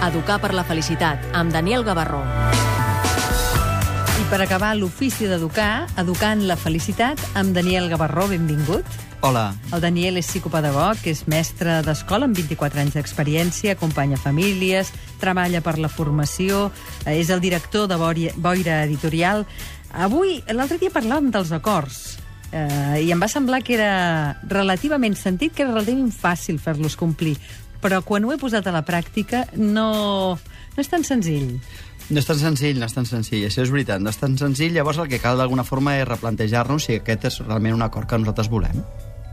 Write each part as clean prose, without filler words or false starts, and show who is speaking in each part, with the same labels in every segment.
Speaker 1: Educar per la felicitat, amb Daniel Gavarró.
Speaker 2: I per acabar l'ofici d'educar, Educant la felicitat, amb Daniel Gavarró, benvingut.
Speaker 3: Hola.
Speaker 2: El Daniel és psicopedagog, és mestre d'escola amb 24 anys d'experiència, acompanya famílies, treballa per la formació, és el director de Boira Editorial. Avui, l'altre dia parlàvem dels acords, i em va semblar que era relativament sentit, que era relativament fàcil fer-los complir, però quan ho he posat a la pràctica no és tan senzill.
Speaker 3: No és tan senzill, això és veritat, no és tan senzill. Llavors el que cal d'alguna forma és replantejar-nos si aquest és realment un acord que nosaltres volem.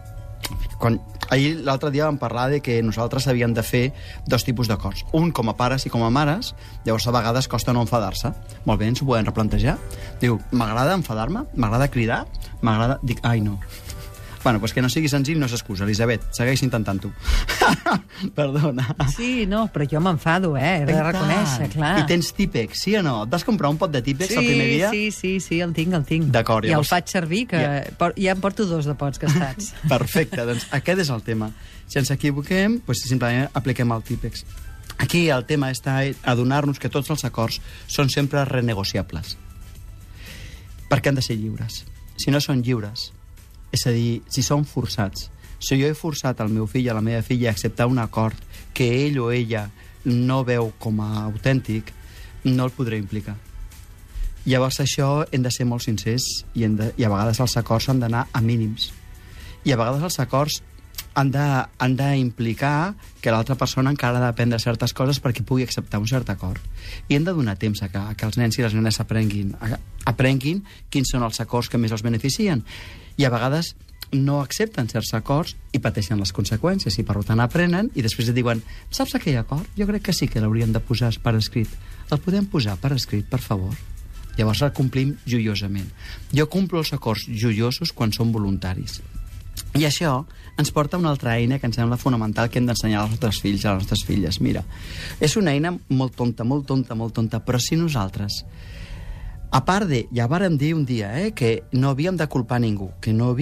Speaker 3: Ahir, l'altre dia vam parlar de que nosaltres havíem de fer dos tipus d'acords. Un com a pares i com a mares, llavors a vegades costa no enfadar-se. Molt bé, ens ho podem replantejar. Diu, m'agrada enfadar-me? M'agrada cridar? M'agrada... Dic, ai, no. Bueno, doncs que no sigui senzill no s'excusa, Elisabet. Segueix intentant-ho. Perdona.
Speaker 2: Sí, no, però jo m'enfado, he de reconèixer, clar.
Speaker 3: I tens típex, sí o no? Et vas comprar un pot de típex el primer dia?
Speaker 2: Sí, el tinc.
Speaker 3: D'acord,
Speaker 2: llavors... I el faig servir, que ja em porto 2 de pots gastats.
Speaker 3: Perfecte, doncs aquest és el tema. Si ens equivoquem, doncs simplement apliquem el típex. Aquí el tema està a adonar-nos que tots els acords són sempre renegociables. Perquè han de ser lliures. Si no són lliures, és a dir, si són forçats. Si jo he forçat el meu fill o la meva filla a acceptar un acord que ell o ella no veu com a autèntic, no el podré implicar. Llavors això hem de ser molt sincers i a vegades els acords han d'anar a mínims. I a vegades els acords han d'implicar que l'altra persona encara ha d'aprendre certes coses perquè pugui acceptar un cert acord. I hem de donar temps que els nens i les nenes aprenguin quins són els acords que més els beneficien. I a vegades no accepten certs acords i pateixen les conseqüències i per tant aprenen i després et diuen, saps aquell acord? Jo crec que sí que l'hauríem de posar per escrit. El podem posar per escrit, per favor? Llavors el complim joiosament. Jo complo els acords joiosos quan són voluntaris. I això ens porta a una altra eina que ens sembla fonamental que hem d'ensenyar als nostres fills i a les nostres filles. Mira, és una eina molt tonta, però si nosaltres, a part de, ja vàrem dir un dia, que no havíem de culpar ningú,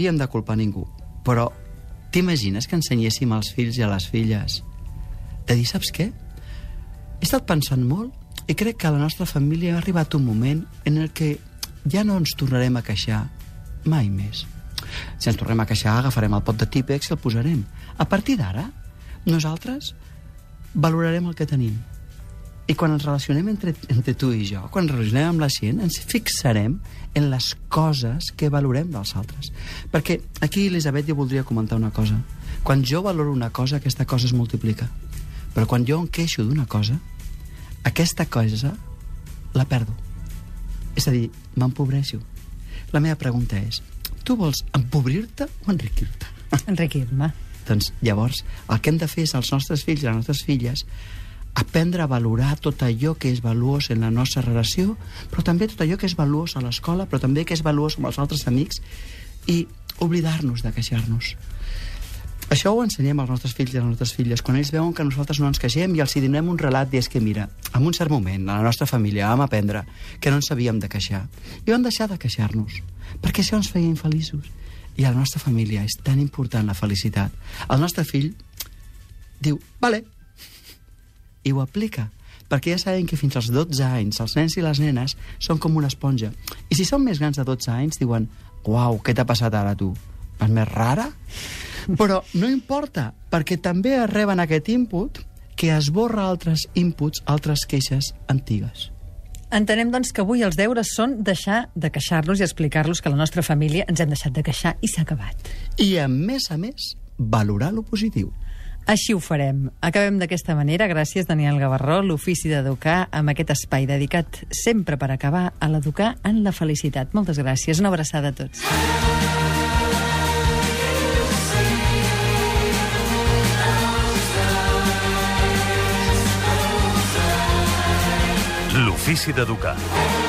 Speaker 3: però t'imagines que ensenyéssim als fills i a les filles de dir, saps què? He estat pensant molt i crec que a la nostra família ha arribat un moment en el que ja no ens tornarem a queixar mai més. Si ens tornem a queixar, agafarem el pot de típex i el posarem. A partir d'ara, nosaltres valorarem el que tenim. I quan ens relacionem entre tu i jo, quan ens relacionem amb la gent, ens fixarem en les coses que valorem dels altres. Perquè aquí, Elisabet, jo voldria comentar una cosa. Quan jo valoro una cosa, aquesta cosa es multiplica. Però quan jo em queixo d'una cosa, aquesta cosa la perdo. És a dir, m'empobreixo. La meva pregunta és, tu vols empobrir-te o enriquir-te?
Speaker 2: Enriquir-me.
Speaker 3: Doncs llavors, el que hem de fer és als nostres fills i a les nostres filles aprendre a valorar tot allò que és valuós en la nostra relació, però també tot allò que és valuós a l'escola, però també que és valuós amb els nostres amics, i oblidar-nos de queixar-nos. Això ho ensenyem als nostres fills i a les nostres filles. Quan ells veuen que nosaltres no ens queixem i els donem un relat, i és que, mira, en un cert moment, a la nostra família vam aprendre que no ens havíem de queixar. I vam deixar de queixar-nos, perquè això ens feia infeliços. I a la nostra família és tan important la felicitat. El nostre fill diu, vale, i ho aplica, perquè ja sabem que fins als 12 anys els nens i les nenes són com una esponja. I si són més grans de 12 anys, diuen, uau, què t'ha passat ara, tu? És més rara? Però no importa, perquè també reben aquest input que esborra altres inputs, altres queixes antigues.
Speaker 2: Entenem, doncs, que avui els deures són deixar de queixar-nos i explicar-los que a la nostra família ens hem deixat de queixar i s'ha acabat.
Speaker 3: I, a més, valorar lo positiu.
Speaker 2: Així ho farem. Acabem d'aquesta manera. Gràcies, Daniel Gavarró, l'ofici d'educar, amb aquest espai dedicat sempre per acabar a l'educar en la felicitat. Moltes gràcies. Una abraçada a tots.
Speaker 4: L'ofici d'educar.